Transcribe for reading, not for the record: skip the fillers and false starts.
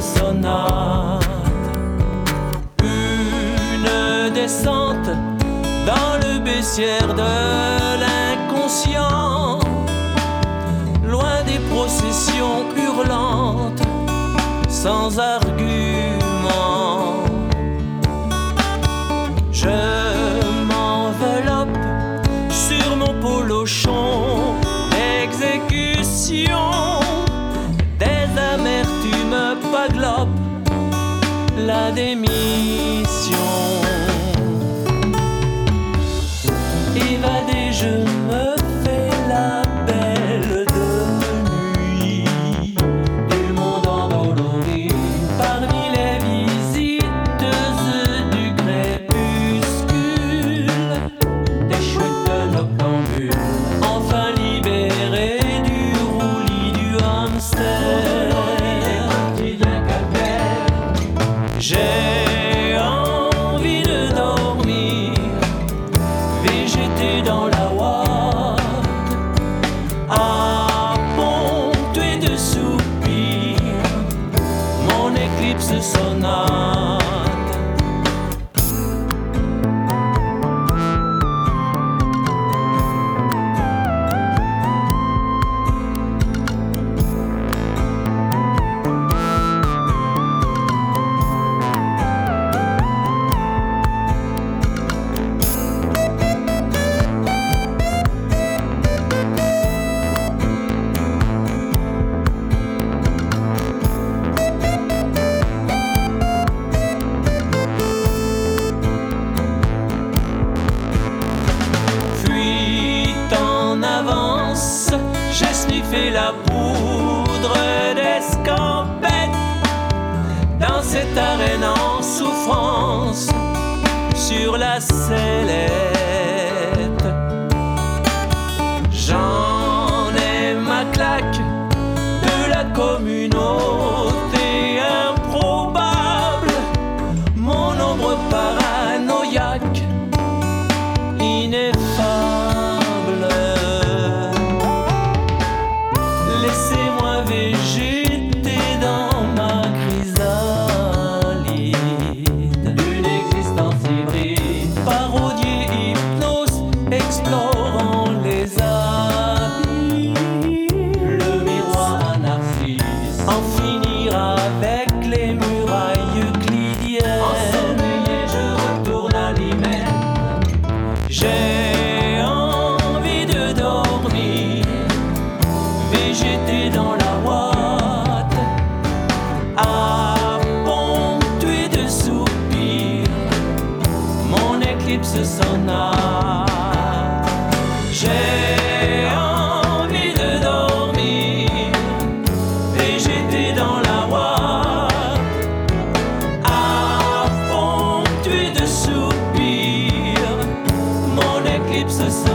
sonate. Une descente dans le baissière de l'inconscient, loin des processions hurlantes, sans argument. Je m'enveloppe sur mon polochon d'exécution, des amertumes paglope la démission. Évadé, je me fais la belle de nuit, du monde endolori, parmi les visiteuses du crépuscule, des chutes noctambules, enfin libérées du roulis du hamster. J'ai envie de dormir, végéter dans la ouate, à ponctuer de soupirs mon éclipse sonate. J'ai sniffé la poudre d'escampette dans cette arène en souffrance sur la sellette. J'en ai ma claque de la communauté improbable, mon ombre paranoïaque ineffable. Laissez-moi végéter dans ma chrysalide d'une existence hybride, parodier hypnose, explorant les habits, le miroir à Narcisse, en finir avec les murailles euclidiennes. Ensommeillé, je retourne à l'hymen. J'ai envie de dormir, végéter dans la ouate, à ponctuer de soupirs mon éclipse sonate. J'ai envie de dormir, végéter dans la ouate, à ponctuer de soupirs mon éclipse sonate.